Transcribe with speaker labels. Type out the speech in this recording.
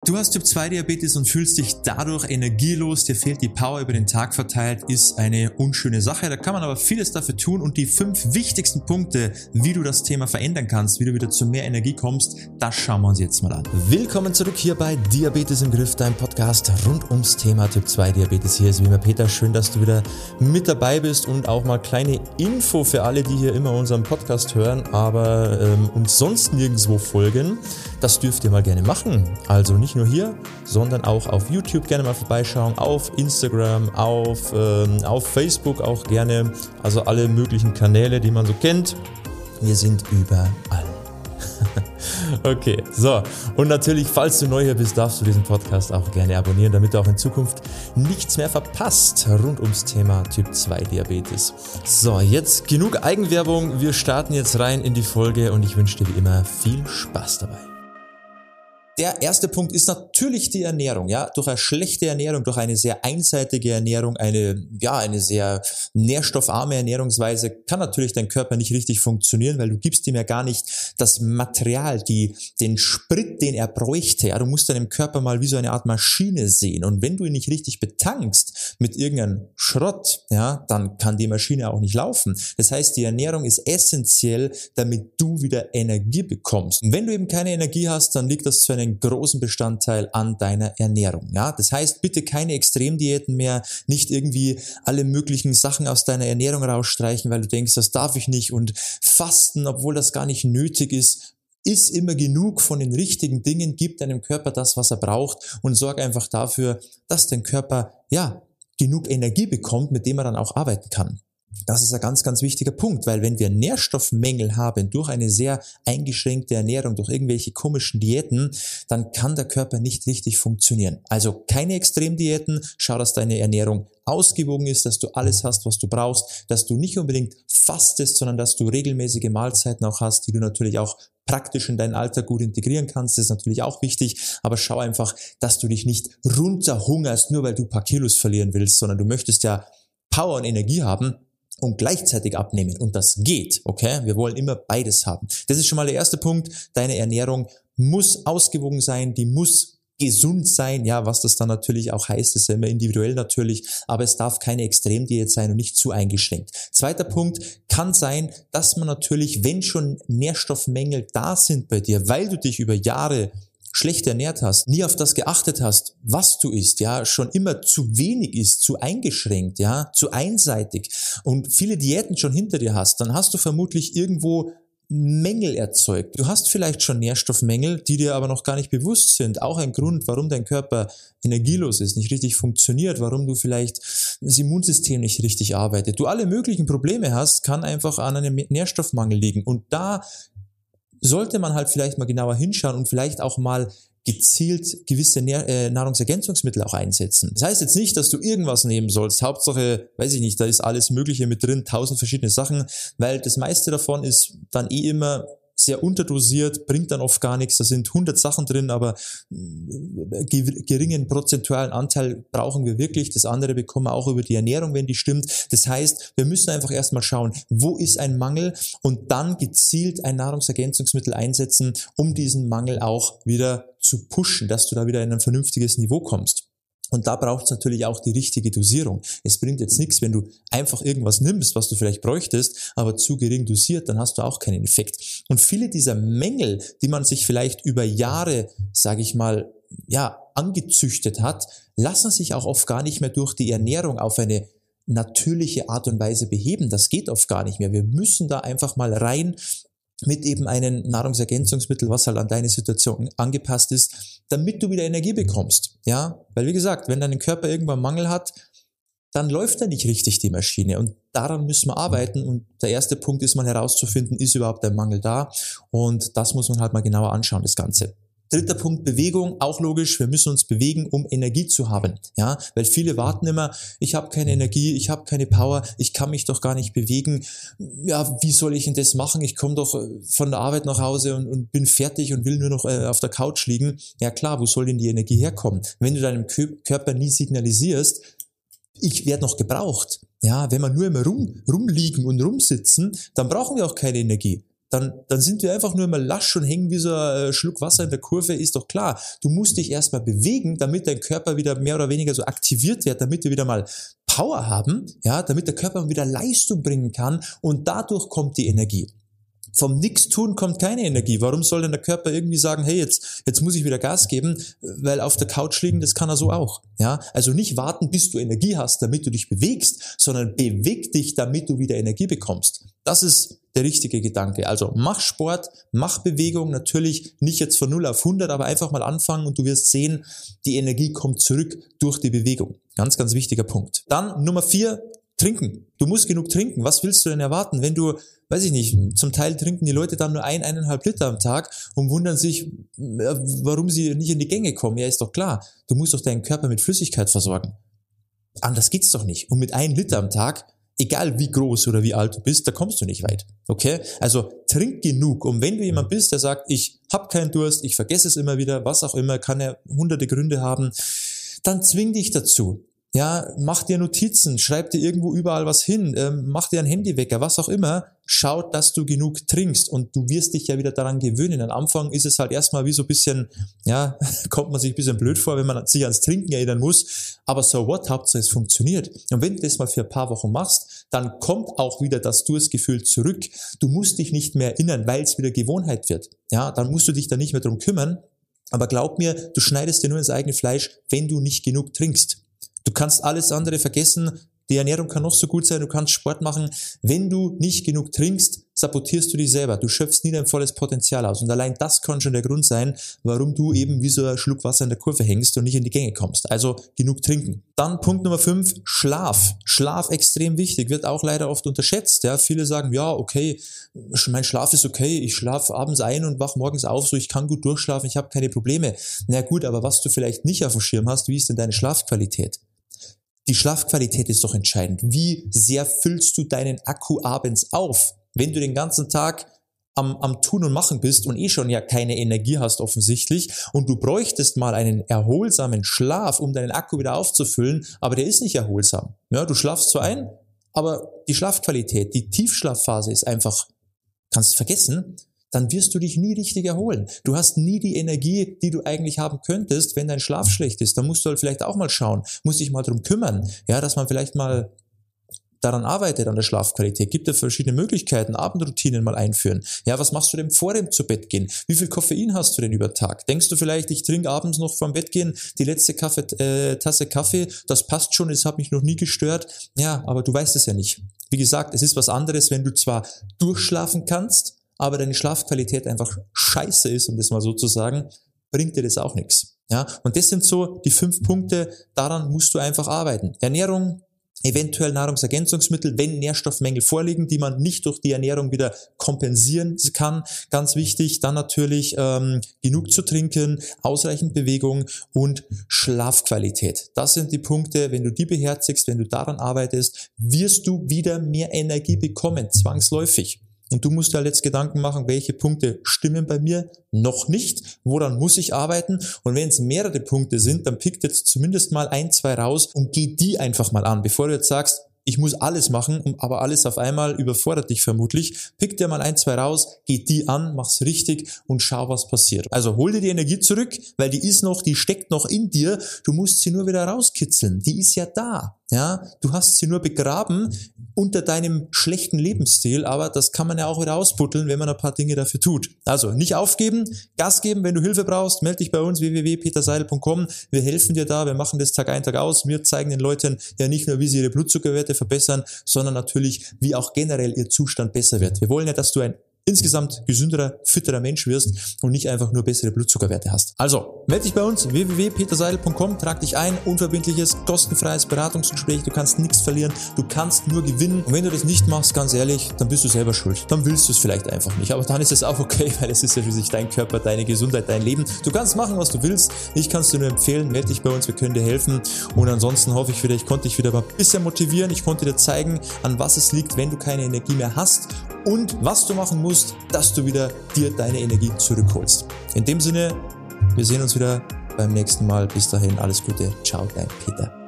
Speaker 1: Du hast Typ-2-Diabetes und fühlst dich dadurch energielos, dir fehlt die Power über den Tag verteilt, ist eine unschöne Sache. Da kann man aber vieles dafür tun und die 5 wichtigsten Punkte, wie du das Thema verändern kannst, wie du wieder zu mehr Energie kommst, das schauen wir uns jetzt mal an.
Speaker 2: Willkommen zurück hier bei Diabetes im Griff, dein Podcast rund ums Thema Typ-2-Diabetes. Hier ist wie immer Peter, schön, dass du wieder mit dabei bist und auch mal kleine Info für alle, die hier immer unseren Podcast hören, aber uns sonst nirgendwo folgen. Das dürft ihr mal gerne machen. Also nicht nur hier, sondern auch auf YouTube gerne mal vorbeischauen, auf Instagram, auf Facebook auch gerne. Also alle möglichen Kanäle, die man so kennt. Wir sind überall. Okay, so. Und natürlich, falls du neu hier bist, darfst du diesen Podcast auch gerne abonnieren, damit du auch in Zukunft nichts mehr verpasst rund ums Thema Typ-2-Diabetes. So, jetzt genug Eigenwerbung. Wir starten jetzt rein in die Folge und ich wünsche dir wie immer viel Spaß dabei.
Speaker 1: Der erste Punkt ist natürlich die Ernährung, ja. Durch eine schlechte Ernährung, durch eine sehr einseitige Ernährung, eine sehr nährstoffarme Ernährungsweise kann natürlich dein Körper nicht richtig funktionieren, weil du gibst ihm ja gar nicht das Material, den Sprit, den er bräuchte, ja. Du musst deinem Körper mal wie so eine Art Maschine sehen und wenn du ihn nicht richtig betankst mit irgendeinem Schrott, ja, dann kann die Maschine auch nicht laufen. Das heißt, die Ernährung ist essentiell, damit du wieder Energie bekommst. Und wenn du eben keine Energie hast, dann liegt das zu einem großen Bestandteil an deiner Ernährung. Ja, das heißt, bitte keine Extremdiäten mehr, nicht irgendwie alle möglichen Sachen aus deiner Ernährung rausstreichen, weil du denkst, das darf ich nicht und Fasten, obwohl das gar nicht nötig ist. Iss immer genug von den richtigen Dingen, gib deinem Körper das, was er braucht und sorg einfach dafür, dass dein Körper, genug Energie bekommt, mit dem er dann auch arbeiten kann. Das ist ein ganz, ganz wichtiger Punkt, weil wenn wir Nährstoffmängel haben durch eine sehr eingeschränkte Ernährung, durch irgendwelche komischen Diäten, dann kann der Körper nicht richtig funktionieren. Also keine Extremdiäten, schau, dass deine Ernährung ausgewogen ist, dass du alles hast, was du brauchst, dass du nicht unbedingt fastest, sondern dass du regelmäßige Mahlzeiten auch hast, die du natürlich auch praktisch in deinen Alltag gut integrieren kannst, das ist natürlich auch wichtig, aber schau einfach, dass du dich nicht runterhungerst, nur weil du ein paar Kilos verlieren willst, sondern du möchtest ja Power und Energie haben, und gleichzeitig abnehmen. Und das geht, okay? Wir wollen immer beides haben. Das ist schon mal der erste Punkt. Deine Ernährung muss ausgewogen sein, die muss gesund sein. Ja, was das dann natürlich auch heißt, ist ja immer individuell natürlich, aber es darf keine Extremdiät sein und nicht zu eingeschränkt. Zweiter Punkt kann sein, dass man natürlich, wenn schon Nährstoffmängel da sind bei dir, weil du dich über Jahre schlecht ernährt hast, nie auf das geachtet hast, was du isst, ja, schon immer zu wenig isst, zu eingeschränkt, ja, zu einseitig und viele Diäten schon hinter dir hast, dann hast du vermutlich irgendwo Mängel erzeugt. Du hast vielleicht schon Nährstoffmängel, die dir aber noch gar nicht bewusst sind. Auch ein Grund, warum dein Körper energielos ist, nicht richtig funktioniert, warum du vielleicht das Immunsystem nicht richtig arbeitet. Du alle möglichen Probleme hast, kann einfach an einem Nährstoffmangel liegen und da sollte man halt vielleicht mal genauer hinschauen und vielleicht auch mal gezielt gewisse Nahrungsergänzungsmittel auch einsetzen. Das heißt jetzt nicht, dass du irgendwas nehmen sollst. Hauptsache, weiß ich nicht, da ist alles Mögliche mit drin, 1000 verschiedene Sachen, weil das meiste davon ist dann immer sehr unterdosiert, bringt dann oft gar nichts. Da sind 100 Sachen drin, aber geringen prozentualen Anteil brauchen wir wirklich. Das andere bekommen wir auch über die Ernährung, wenn die stimmt. Das heißt, wir müssen einfach erstmal schauen, wo ist ein Mangel und dann gezielt ein Nahrungsergänzungsmittel einsetzen, um diesen Mangel auch wieder zu pushen, dass du da wieder in ein vernünftiges Niveau kommst. Und da braucht es natürlich auch die richtige Dosierung. Es bringt jetzt nichts, wenn du einfach irgendwas nimmst, was du vielleicht bräuchtest, aber zu gering dosiert, dann hast du auch keinen Effekt. Und viele dieser Mängel, die man sich vielleicht über Jahre, sage ich mal, angezüchtet hat, lassen sich auch oft gar nicht mehr durch die Ernährung auf eine natürliche Art und Weise beheben. Das geht oft gar nicht mehr. Wir müssen da einfach mal rein mit eben einem Nahrungsergänzungsmittel, was halt an deine Situation angepasst ist, damit du wieder Energie bekommst. Ja, weil wie gesagt, wenn dein Körper irgendwann Mangel hat, dann läuft da nicht richtig die Maschine und daran müssen wir arbeiten und der erste Punkt ist mal herauszufinden, ist überhaupt ein Mangel da und das muss man halt mal genauer anschauen, das Ganze. Dritter Punkt, Bewegung, auch logisch, wir müssen uns bewegen, um Energie zu haben, ja, weil viele warten immer, ich habe keine Energie, ich habe keine Power, ich kann mich doch gar nicht bewegen, ja, wie soll ich denn das machen, ich komme doch von der Arbeit nach Hause und bin fertig und will nur noch auf der Couch liegen, ja klar, wo soll denn die Energie herkommen, wenn du deinem Körper nie signalisierst, ich werde noch gebraucht, ja, wenn wir nur immer rumliegen und rumsitzen, dann brauchen wir auch keine Energie. dann sind wir einfach nur immer lasch und hängen wie so ein Schluck Wasser in der Kurve, ist doch klar. Du musst dich erstmal bewegen, damit dein Körper wieder mehr oder weniger so aktiviert wird, damit wir wieder mal Power haben, ja, damit der Körper wieder Leistung bringen kann und dadurch kommt die Energie. Vom Nichtstun kommt keine Energie. Warum soll denn der Körper irgendwie sagen, hey, jetzt muss ich wieder Gas geben, weil auf der Couch liegen, das kann er so auch. Ja, also nicht warten, bis du Energie hast, damit du dich bewegst, sondern beweg dich, damit du wieder Energie bekommst. Das ist der richtige Gedanke. Also mach Sport, mach Bewegung, natürlich nicht jetzt von 0 auf 100, aber einfach mal anfangen und du wirst sehen, die Energie kommt zurück durch die Bewegung. Ganz, ganz wichtiger Punkt. Dann Nummer 4, trinken. Du musst genug trinken. Was willst du denn erwarten, wenn du, weiß ich nicht, zum Teil trinken die Leute dann nur 1,5 Liter am Tag und wundern sich, warum sie nicht in die Gänge kommen. Ja, ist doch klar. Du musst doch deinen Körper mit Flüssigkeit versorgen. Anders geht's doch nicht. Und mit 1 Liter am Tag, egal wie groß oder wie alt du bist, da kommst du nicht weit. Okay? Also trink genug. Und wenn du jemand bist, der sagt, ich habe keinen Durst, ich vergesse es immer wieder, was auch immer, kann ja hunderte Gründe haben, dann zwing dich dazu. Ja, mach dir Notizen, schreib dir irgendwo überall was hin, mach dir einen Handywecker, was auch immer. Schau, dass du genug trinkst und du wirst dich ja wieder daran gewöhnen. Am Anfang ist es halt erstmal wie so ein bisschen, ja, kommt man sich ein bisschen blöd vor, wenn man sich ans Trinken erinnern muss. Aber so what, Hauptsache es funktioniert. Und wenn du das mal für ein paar Wochen machst, dann kommt auch wieder das Durstgefühl zurück. Du musst dich nicht mehr erinnern, weil es wieder Gewohnheit wird. Ja, dann musst du dich da nicht mehr drum kümmern. Aber glaub mir, du schneidest dir nur ins eigene Fleisch, wenn du nicht genug trinkst. Du kannst alles andere vergessen, die Ernährung kann noch so gut sein, du kannst Sport machen. Wenn du nicht genug trinkst, sabotierst du dich selber. Du schöpfst nie dein volles Potenzial aus. Und allein das kann schon der Grund sein, warum du eben wie so ein Schluck Wasser in der Kurve hängst und nicht in die Gänge kommst. Also genug trinken. Dann Punkt Nummer 5, Schlaf. Schlaf extrem wichtig, wird auch leider oft unterschätzt. Ja, viele sagen, ja, okay, mein Schlaf ist okay, ich schlafe abends ein und wach morgens auf, so ich kann gut durchschlafen, ich habe keine Probleme. Na gut, aber was du vielleicht nicht auf dem Schirm hast, wie ist denn deine Schlafqualität? Die Schlafqualität ist doch entscheidend. Wie sehr füllst du deinen Akku abends auf? Wenn du den ganzen Tag am Tun und Machen bist und schon ja keine Energie hast offensichtlich und du bräuchtest mal einen erholsamen Schlaf, um deinen Akku wieder aufzufüllen, aber der ist nicht erholsam. Ja, du schlafst zwar ein, aber die Schlafqualität, die Tiefschlafphase ist einfach, kannst du vergessen, dann wirst du dich nie richtig erholen. Du hast nie die Energie, die du eigentlich haben könntest, wenn dein Schlaf schlecht ist. Da musst du halt vielleicht auch mal schauen, musst dich mal drum kümmern, ja, dass man vielleicht mal daran arbeitet, an der Schlafqualität. Gibt ja verschiedene Möglichkeiten, Abendroutinen mal einführen. Ja, was machst du denn vor dem zu Bett gehen? Wie viel Koffein hast du denn über Tag? Denkst du vielleicht, ich trinke abends noch vorm Bett gehen die letzte Tasse Kaffee, das passt schon, es hat mich noch nie gestört. Ja, aber du weißt es ja nicht. Wie gesagt, es ist was anderes, wenn du zwar durchschlafen kannst, aber deine Schlafqualität einfach scheiße ist, um das mal so zu sagen, bringt dir das auch nichts. Ja, und das sind so die 5 Punkte, daran musst du einfach arbeiten. Ernährung, eventuell Nahrungsergänzungsmittel, wenn Nährstoffmängel vorliegen, die man nicht durch die Ernährung wieder kompensieren kann, ganz wichtig. Dann natürlich genug zu trinken, ausreichend Bewegung und Schlafqualität. Das sind die Punkte, wenn du die beherzigst, wenn du daran arbeitest, wirst du wieder mehr Energie bekommen, zwangsläufig. Und du musst dir halt jetzt Gedanken machen, welche Punkte stimmen bei mir noch nicht, woran muss ich arbeiten. Und wenn es mehrere Punkte sind, dann pick jetzt zumindest mal 1, 2 raus und geh die einfach mal an. Bevor du jetzt sagst, ich muss alles machen, aber alles auf einmal überfordert dich vermutlich. Pick dir mal 1, 2 raus, geh die an, mach's richtig und schau, was passiert. Also hol dir die Energie zurück, weil die steckt noch in dir. Du musst sie nur wieder rauskitzeln. Die ist ja da. Ja, du hast sie nur begraben unter deinem schlechten Lebensstil, aber das kann man ja auch wieder ausbuddeln, wenn man ein paar Dinge dafür tut. Also nicht aufgeben, Gas geben, wenn du Hilfe brauchst, melde dich bei uns www.peterseidel.com. Wir helfen dir da, wir machen das Tag ein, Tag aus. Wir zeigen den Leuten ja nicht nur, wie sie ihre Blutzuckerwerte verbessern, sondern natürlich, wie auch generell ihr Zustand besser wird. Wir wollen ja, dass du ein insgesamt gesünderer, fitterer Mensch wirst und nicht einfach nur bessere Blutzuckerwerte hast. Also, melde dich bei uns, www.peterseidel.com, trag dich ein, unverbindliches, kostenfreies Beratungsgespräch, du kannst nichts verlieren, du kannst nur gewinnen und wenn du das nicht machst, ganz ehrlich, dann bist du selber schuld. Dann willst du es vielleicht einfach nicht, aber dann ist es auch okay, weil es ist ja schließlich dein Körper, deine Gesundheit, dein Leben. Du kannst machen, was du willst, ich kann es dir nur empfehlen, melde dich bei uns, wir können dir helfen und ansonsten hoffe ich wieder, ich konnte dich wieder mal ein bisschen motivieren, ich konnte dir zeigen, an was es liegt, wenn du keine Energie mehr hast und was du machen musst, dass du wieder dir deine Energie zurückholst. In dem Sinne, wir sehen uns wieder beim nächsten Mal. Bis dahin, alles Gute. Ciao, dein Peter.